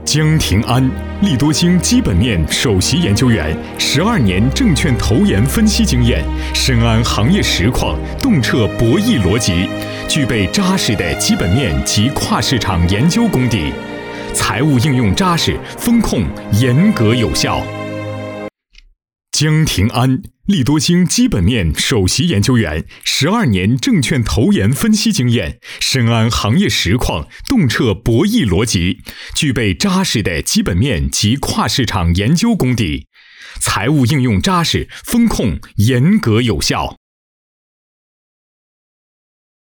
江庭安，利多星基本面首席研究员，12年证券投研分析经验，深谙行业实况，洞彻博弈逻辑，具备扎实的基本面及跨市场研究功底，财务应用扎实，风控严格有效。江庭安，利多星基本面首席研究员，12年证券投研分析经验，深谙行业实况，洞彻博弈逻辑，具备扎实的基本面及跨市场研究功底，财务应用扎实，风控严格有效。